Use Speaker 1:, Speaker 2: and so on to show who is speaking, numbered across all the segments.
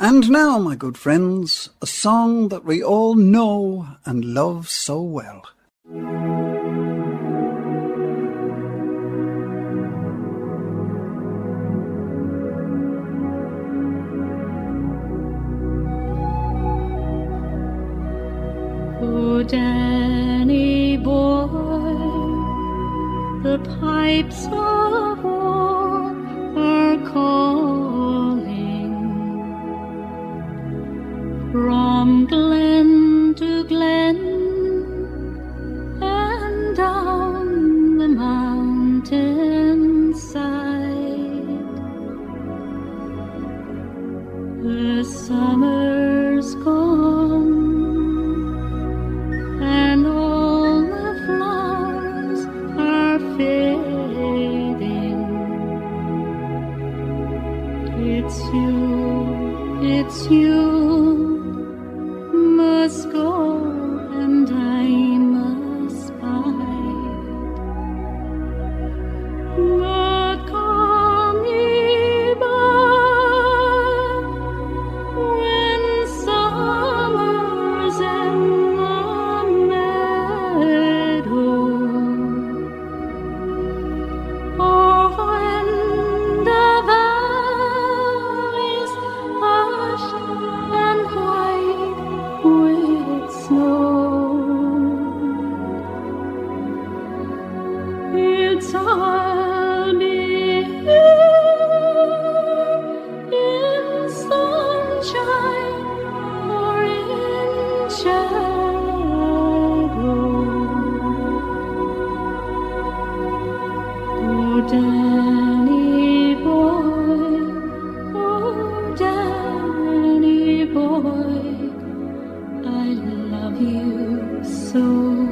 Speaker 1: And now, my good friends, a song that we all know and love so well.
Speaker 2: Oh, Danny boy, the pipes of war are calling from glen to glen and down the mountain side. The summer's gone and all the flowers are fading. It's you must go and I must bide. But come ye back when summer's in the meadow, or when the valleys hushed and white with snow. It's I'll be here in sunshine or in shadow. Oh, Danny boy, oh, Danny boy, I love you so.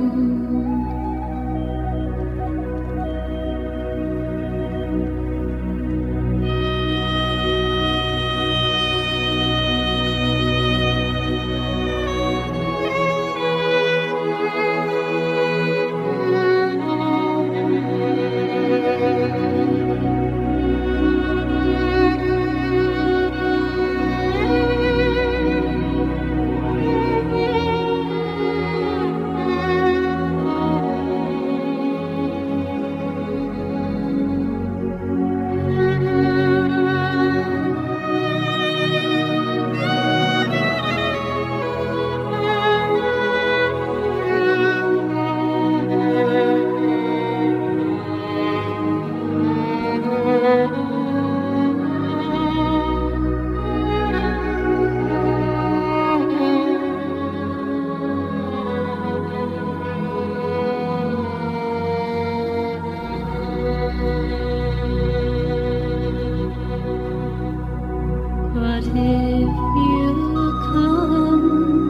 Speaker 2: But if you come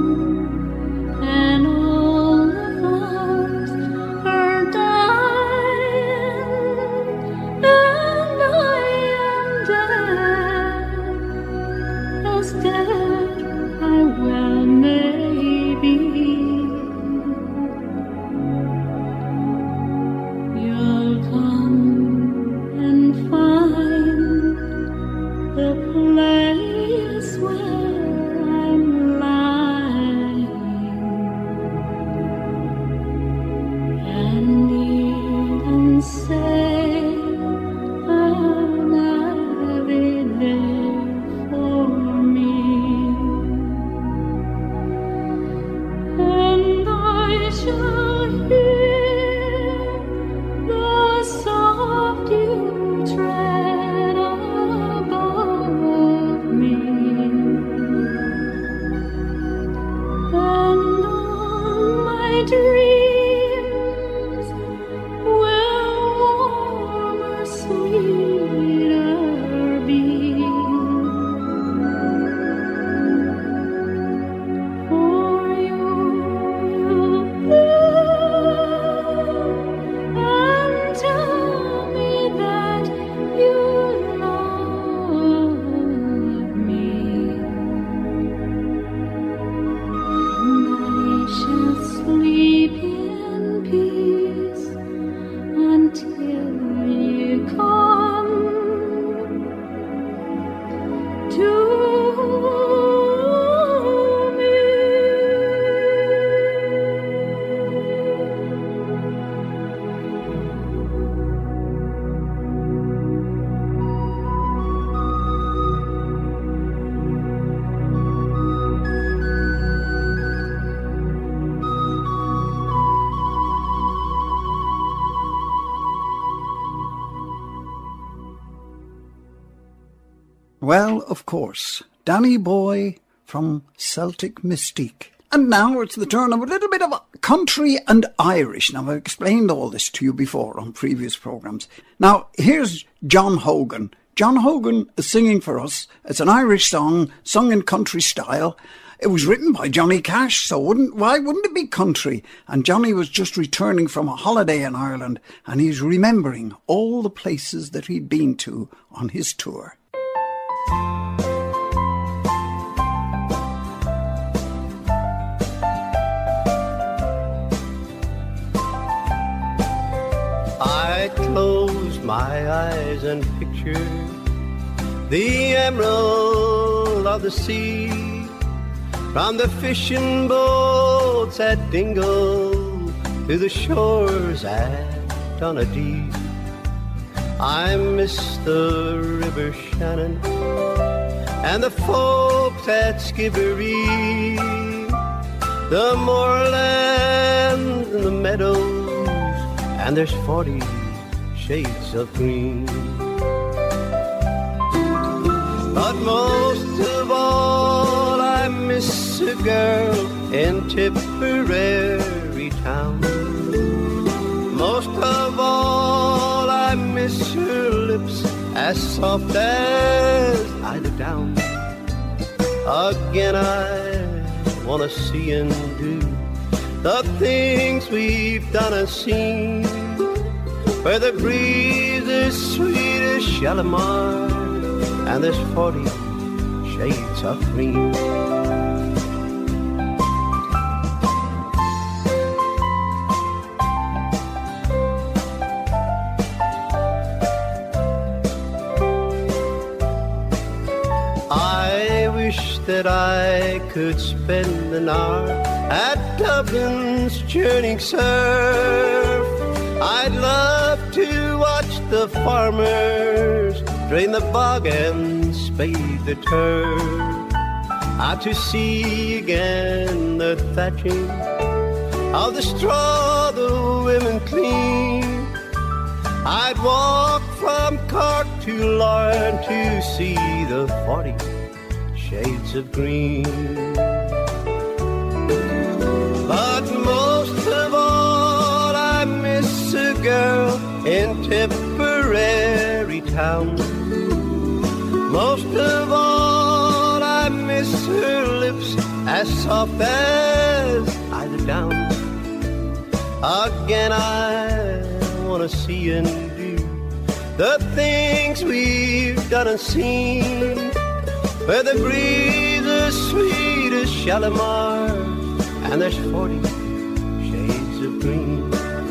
Speaker 2: and all the flowers are dying and I am dead, as dead I well may be, you'll come and find the place where I'm lying, and even say an Ave there for me.
Speaker 1: Well, of course, Danny Boy from Celtic Mystique. And now it's the turn of a little bit of country and Irish. Now, I've explained all this to you before on previous programmes. Now, here's John Hogan. John Hogan is singing for us. It's an Irish song, sung in country style. It was written by Johnny Cash, so why wouldn't it be country? And Johnny was just returning from a holiday in Ireland, and he's remembering all the places that he'd been to on his tour.
Speaker 3: I close my eyes and picture the emerald of the sea, from the fishing boats at Dingle to the shores at Donaghadee. I miss the River Shannon and the folks at Skibberee, the moorlands and the meadows, and there's 40 shades of green. But most of all, I miss a girl in Tipperary town. Most of all, I miss her lips as soft as eider down. Again, I wanna see and do the things we've done and seen, where the breeze is sweet as Shalimar and there's 40 shades of green. I wish that I could spend an hour at Dublin's churning surf. I'd love to watch the farmers drain the bog and spade the turf. To see again the thatching of the straw the women clean. I'd walk from Cork to Larne to see the 40 shades of green. But most of all, I miss a girl in Tipperary town. Most of all, I miss her lips as soft as eider down. Again, I wanna see and do the things we've done and seen, where the breeze is sweet as Shalimar and there's 40 shades of green.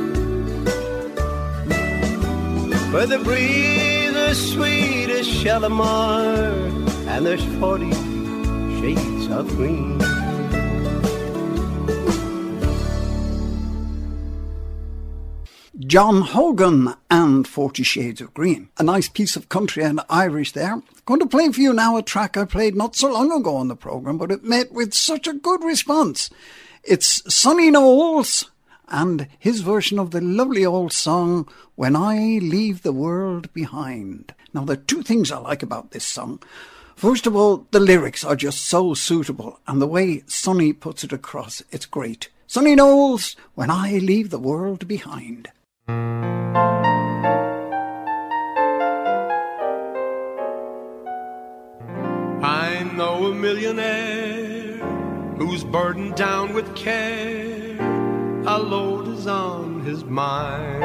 Speaker 3: Where the breeze is sweet as Shalimar and there's 40 shades of green.
Speaker 1: John Hogan and 40 Shades of Green. A nice piece of country and Irish there. Going to play for you now a track I played not so long ago on the programme, but it met with such a good response. It's Sonny Knowles and his version of the lovely old song, When I Leave the World Behind. Now, there are two things I like about this song. First of all, the lyrics are just so suitable, and the way Sonny puts it across, it's great. Sonny Knowles, When I Leave the World Behind.
Speaker 4: I know a millionaire who's burdened down with care. A load is on his mind.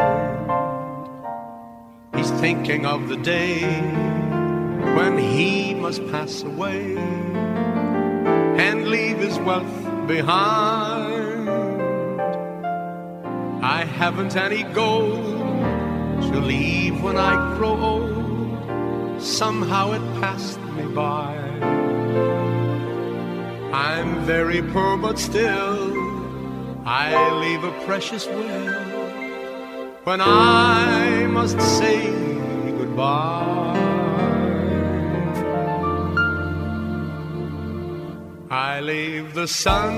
Speaker 4: He's thinking of the day when he must pass away and leave his wealth behind. I haven't any gold to leave when I grow old. Somehow it passed me by. I'm very poor, but still I leave a precious will when I must say goodbye. I leave the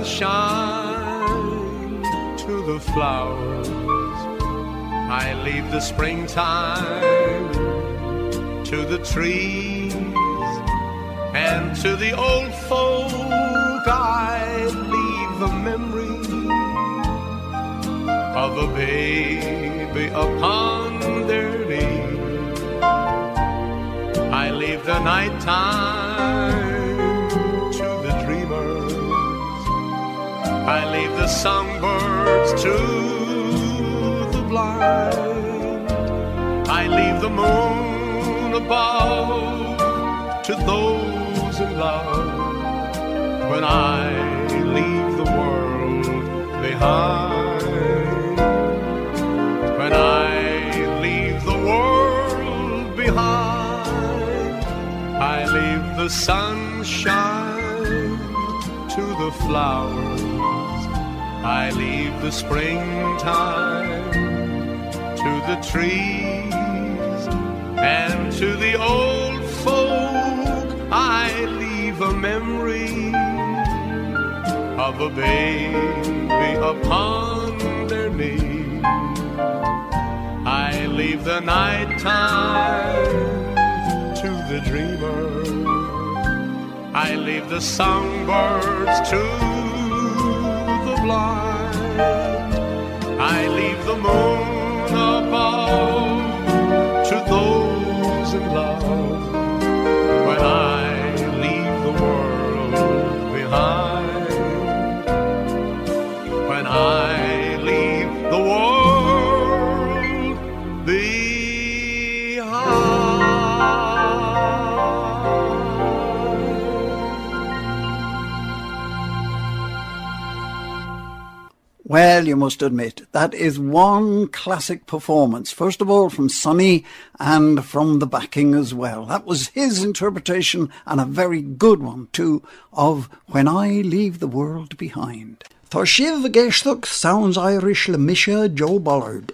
Speaker 4: sunshine to the flowers. I leave the springtime to the trees. And to the old folk I leave the memory of a baby upon their knee. I leave the nighttime to the dreamers. I leave the songbirds to the blind. I leave the moon above to those in love. When I leave the world behind. When I leave the world behind, I leave the sunshine to the flowers. I leave the springtime to the trees. And to the old folk I leave a memory of a baby upon their knee. I leave the nighttime to the dreamer. I leave the songbirds to the blind. I leave the moon above to those in love. When I leave the world behind. When I leave the world behind.
Speaker 1: Well, you must admit, that is one classic performance. First of all from Sonny and from the backing as well. That was his interpretation, and a very good one too, of When I Leave the World Behind. Tá Shiv Geistach sounds Irish le Misha Joe Bollard.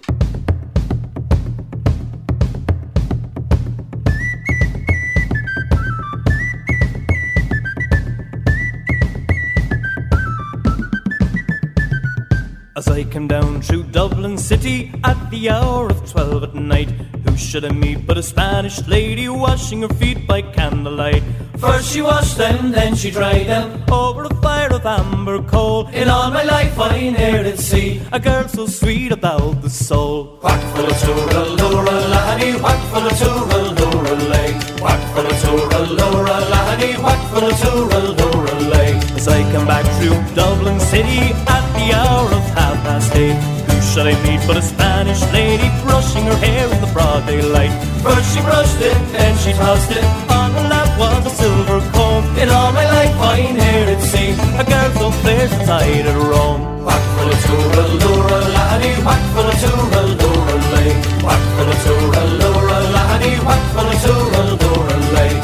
Speaker 5: As I came down through Dublin city at the hour of 12 at night, who should I meet but a Spanish lady washing her feet by candlelight. First she washed them, then she dried them over a fire of amber coal. In all my life I ne'er did see a girl so sweet about the soul. Whack full of toorel, Laura Lahany, whack full of toorel, Laura lay. Whack full of toorel, Laura Lahany, whack full of toorel, Laura lay. As I come back through Dublin city at the hour of 8:30, who should I meet but a Spanish lady brushing her hair in the broad daylight. First she brushed it, then she tossed it, on her lap was a silver comb. In all my life I ne'er did see a girl so fair since I'd at Rome. Whack full of toorel, Laura Lahany, whack full of toorel, Laura lay. Whack full of toorel, Laura Lahany, whack full of toorel, Laura lay.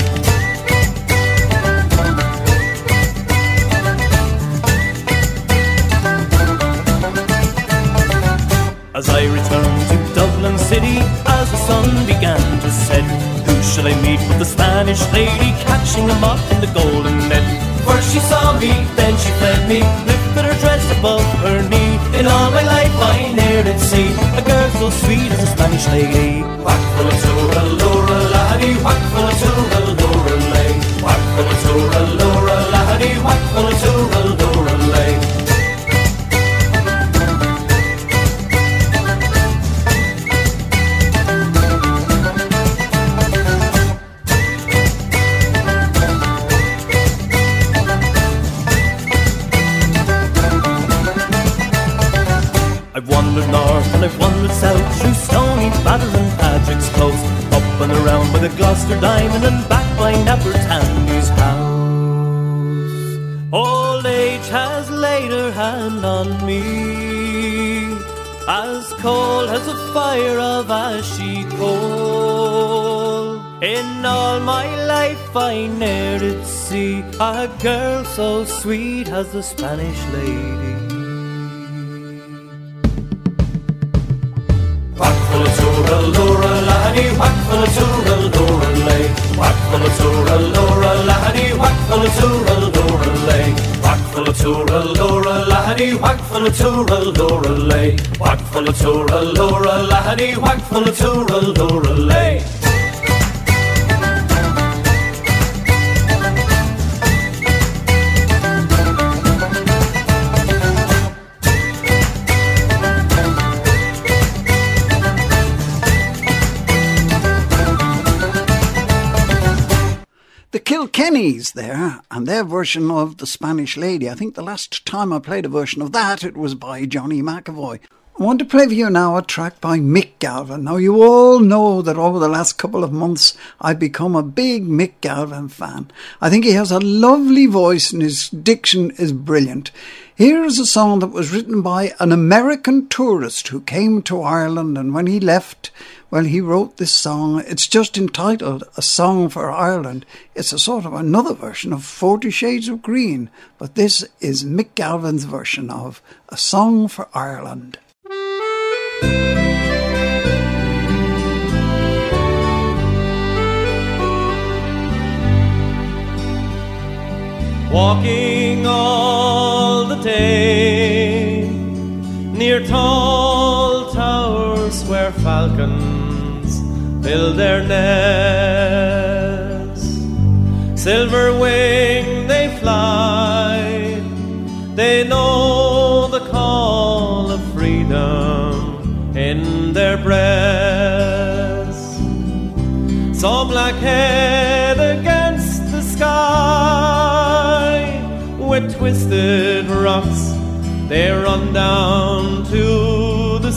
Speaker 5: As I returned to Dublin city, as the sun began to set, who shall I meet but the Spanish lady catching a moth in the golden net. First she saw me, then she fled me, lifted her dress above her knee. In all my life I ne'er did see a girl so sweet as a Spanish lady. Whack full of toorel, Laura Lahany, whack full of toorel, Laura lay. Whack full of toorel, Laura Lahany, whack full of toorel, Laura lay. I've wandered north and I've wandered south, through Stony Batter and Patrick's Close, up and around by the Gloucester Diamond and back by Napper Tandy's house. Old age has laid her hand on me, as cold as a fire of ashy coal. In all my life I ne'er did see a girl so sweet as the Spanish lady. Whack full of toorel, Laura Lahany, whack full of toorel, Laura lay. Whack full of toorel, Laura Lahany, whack full of toorel, Laura lay. Whack full of toorel, Laura Lahany, whack full of toorel, Laura lay. Whack full of toorel, Laura Lahany, whack full of toorel, Laura lay.
Speaker 1: Kilkenny's there, and their version of The Spanish Lady. I think the last time I played a version of that, it was by Johnny McAvoy. I want to play for you now a track by Mick Galvin. Now, you all know that over the last couple of months, I've become a big Mick Galvin fan. I think he has a lovely voice and his diction is brilliant. Here's a song that was written by an American tourist who came to Ireland, and when he left, well, he wrote this song. It's just entitled A Song for Ireland. It's a sort of another version of 40 Shades of Green, but this is Mick Galvin's version of A Song for Ireland.
Speaker 5: Walking all the day near tall towers where falcons build their nests. Silver wing they fly, they know the call of freedom in their breasts. So black head against the sky, with twisted rocks they run down to the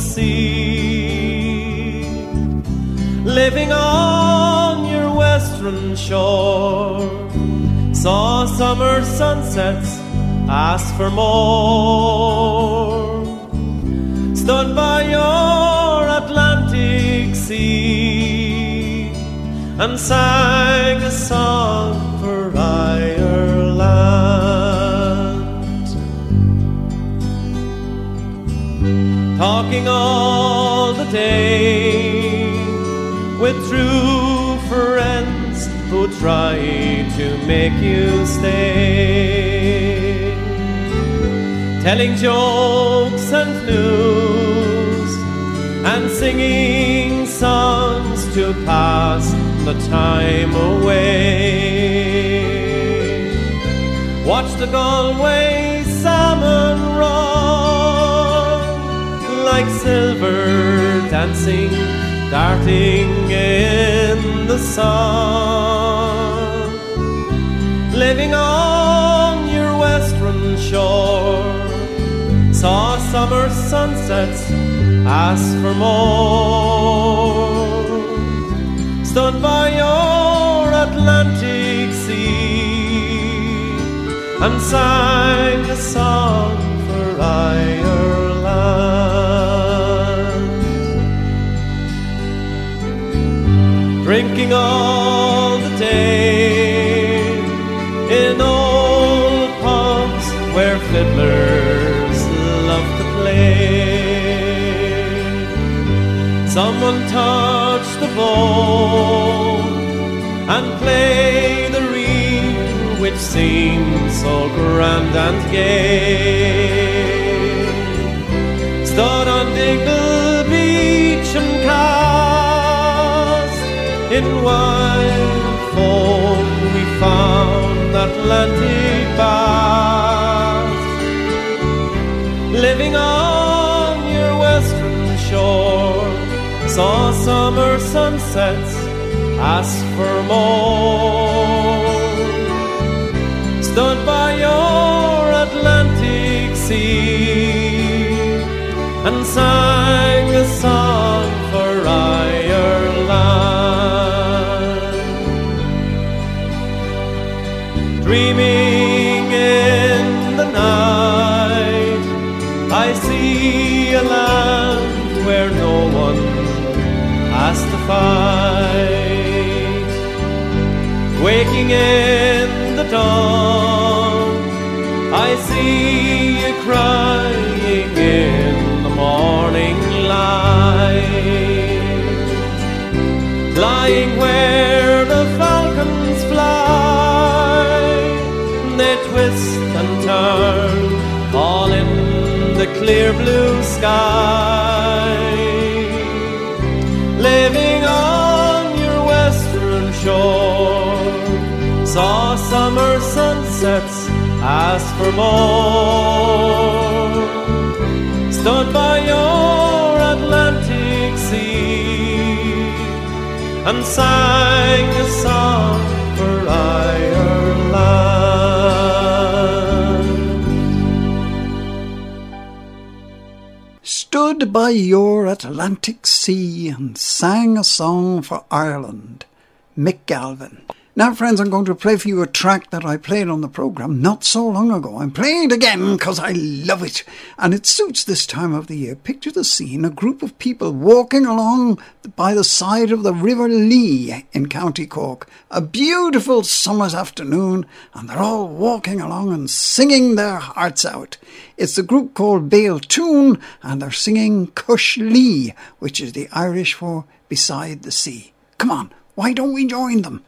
Speaker 5: sea. Living on your western shore, saw summer sunsets, asked for more. Stood by your Atlantic Sea and sang a song for Ireland. Talking all the day with true friends who try to make you stay, telling jokes and news and singing songs to pass the time away. Watch the Galway salmon run like silver dancing, darting in the sun. Living on your western shore, saw summer sunsets, asked for more. Stood by your Atlantic Sea and sang a song for Ireland. Drinking all the day in old pubs where fiddlers love to play. Someone touch the bow and play the reel which seems so grand and gay. Stood on Diggle Beach and cast in wild foam we found Atlantic bass. Living on your western shore, saw summer sunsets, asked for more. Stood by your Atlantic Sea and sang a song for Ireland. Dreaming in the night, I see a land where no one has to fight. Waking in the dawn, I see you crying in the morning light. Lying where the falcons fly, they twist and turn all in the clear blue sky. Living on your western shore, saw summer sunsets, asked for more. Stood by your Atlantic Sea and sang a song for Ireland.
Speaker 1: stood by your Atlantic Sea and sang a song for Ireland. Mick Galvin. Now, friends, I'm going to play for you a track that I played on the programme not so long ago. I'm playing it again because I love it, and it suits this time of the year. Picture the scene, a group of people walking along by the side of the River Lee in County Cork. A beautiful summer's afternoon, and they're all walking along and singing their hearts out. It's the group called Bealtoon, and they're singing Cush Lee, which is the Irish for beside the sea. Come on, why don't we join them?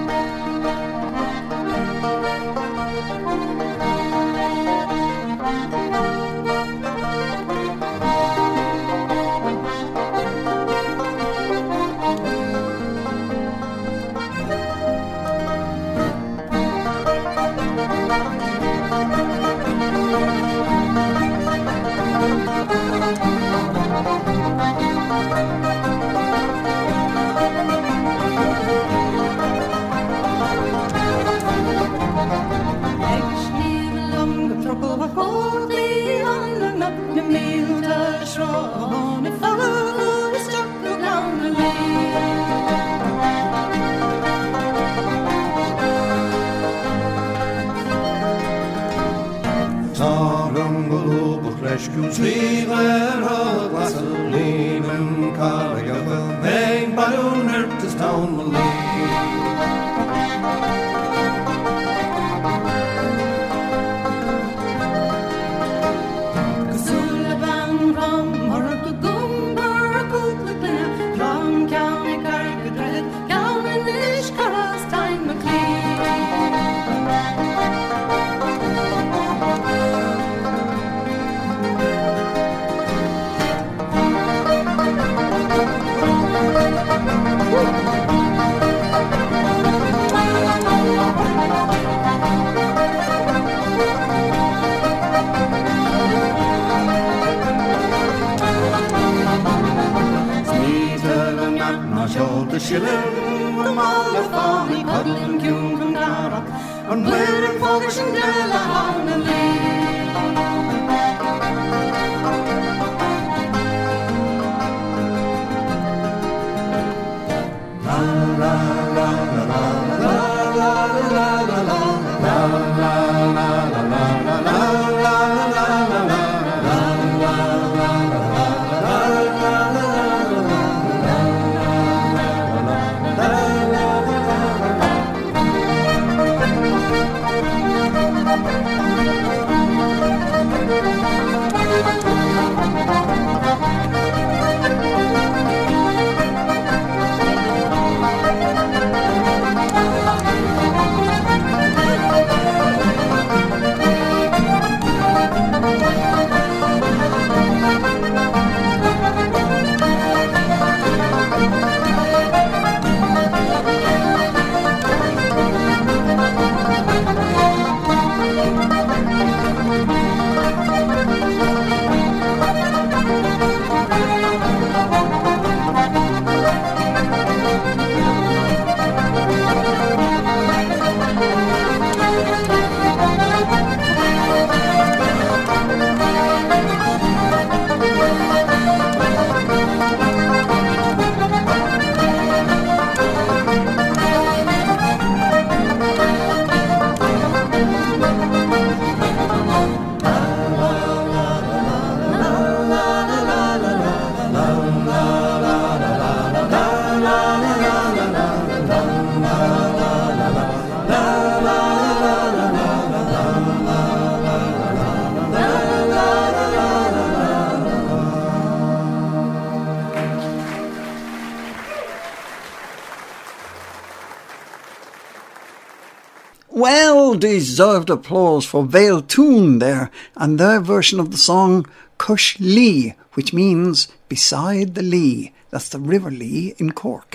Speaker 1: Well-deserved applause for Bealtoon there and their version of the song Cush Lee, which means beside the Lee. That's the River Lee in Cork.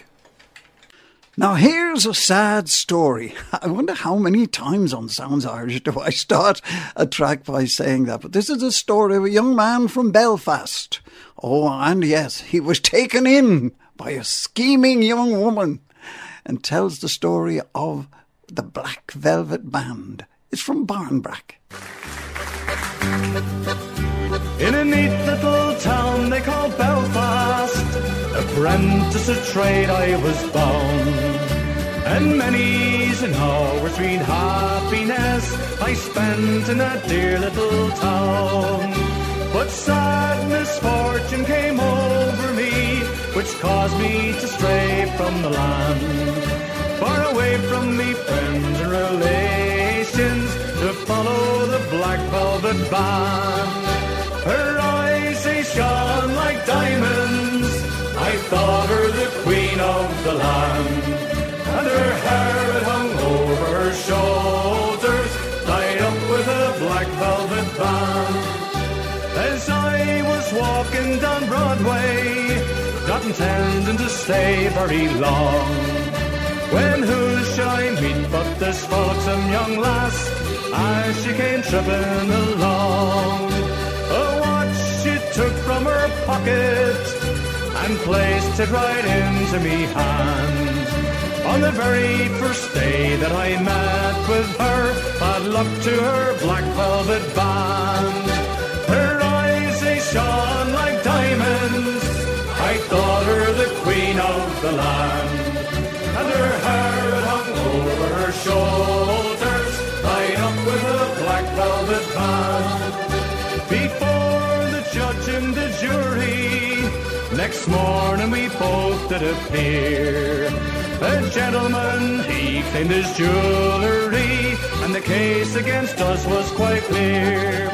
Speaker 1: Now here's a sad story. I wonder how many times on Sounds Irish do I start a track by saying that. But this is a story of a young man from Belfast. Oh, and yes, he was taken in by a scheming young woman, and tells the story of the Black Velvet Band. It's from Barnbrack.
Speaker 6: In a neat little town they call Belfast, apprentice of trade I was bound. And many's an hour sweet happiness I spent in that dear little town. But sad misfortune came over me, which caused me to stray from the land, far away from me friends and relations, to follow the Black Velvet Band. Her eyes, they shone like diamonds, I thought her the queen of the land. And her hair had hung over her shoulders, tied up with a black velvet band. As I was walking down Broadway, not intending to stay very long, when who should I meet but this frolicsome young lass, as she came tripping along. A watch she took from her pocket and placed it right into me hand. On the very first day that I met with her, bad luck to her black velvet band. Her eyes, they shone like diamonds, I thought her the queen of the land. And her hair hung over her shoulders, tied up with a black velvet band. Before the judge and the jury, next morning we both did appear. A gentleman, he claimed his jewellery, and the case against us was quite clear.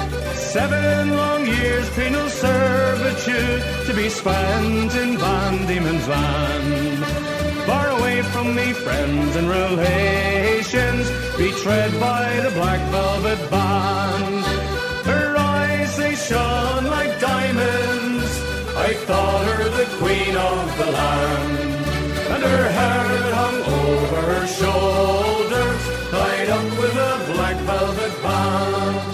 Speaker 6: 7 long years penal servitude to be spent in Van Diemen's Land, far away from me friends and relations, betrayed by the Black Velvet Band. Her eyes, they shone like diamonds, I thought her the queen of the land. And her hair hung over her shoulders, tied up with a black velvet band.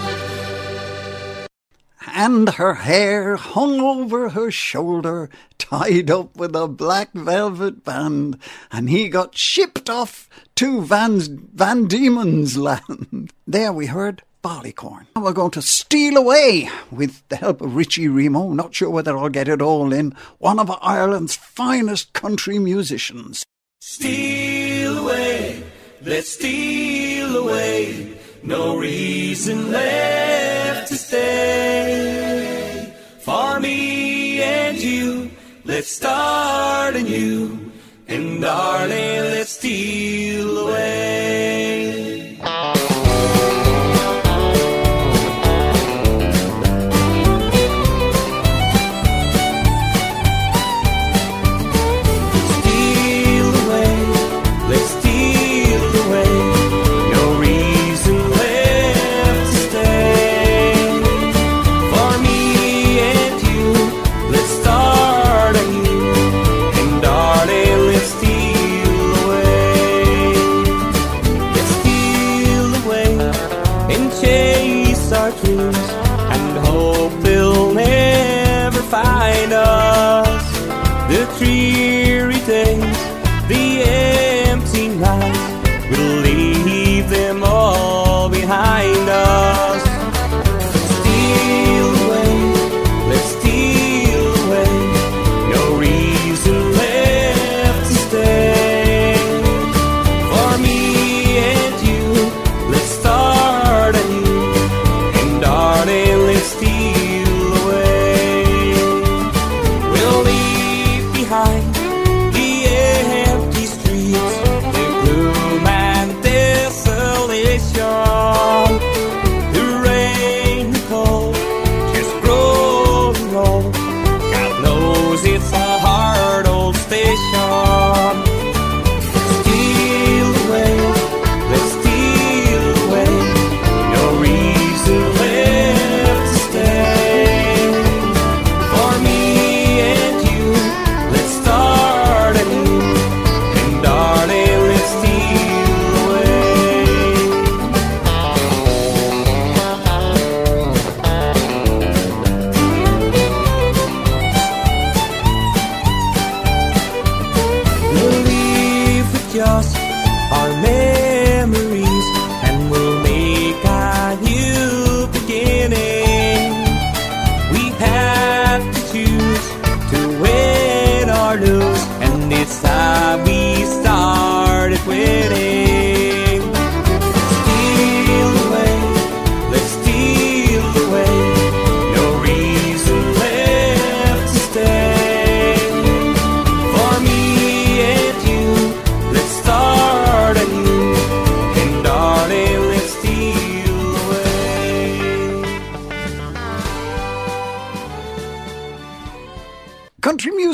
Speaker 1: And her hair hung over her shoulder, tied up with a black velvet band, and he got shipped off to Van Diemen's Land. There we heard Barleycorn. Now we're going to steal away with the help of Richie Remo. Not sure whether I'll get it all in. One of Ireland's finest country musicians.
Speaker 5: Steal away, let's steal away. No reason left to stay. For me and you, let's start anew. And darling, let's steal away. And hope they'll never find us. The dreary days, the empty nights, we'll leave them all behind us. Steal away, let's steal away. No reason left to stay. For me and you, let's start anew. Darling, let's steal away.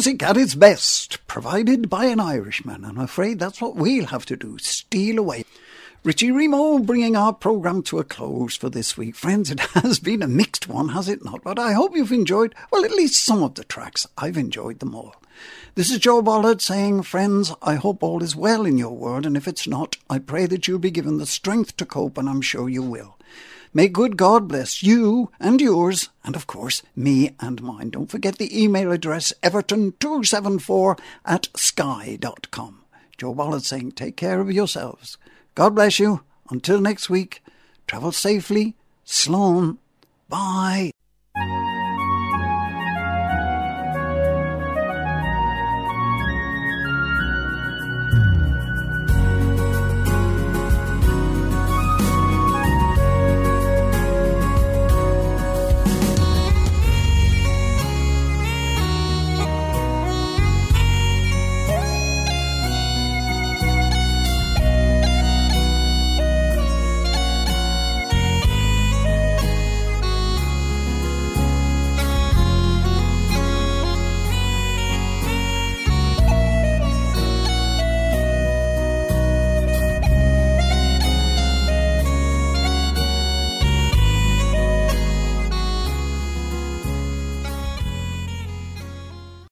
Speaker 1: Music at its best, provided by an Irishman, and I'm afraid that's what we'll have to do, steal away. Richie Remo bringing our programme to a close for this week. Friends, it has been a mixed one, has it not? But I hope you've enjoyed, well, at least some of the tracks. I've enjoyed them all. This is Joe Bollard saying, friends, I hope all is well in your world, and if it's not, I pray that you'll be given the strength to cope, and I'm sure you will. May good God bless you and yours, and of course, me and mine. Don't forget the email address, everton274@sky.com. Joe Bollard saying, take care of yourselves. God bless you. Until next week, travel safely. Slán. Bye.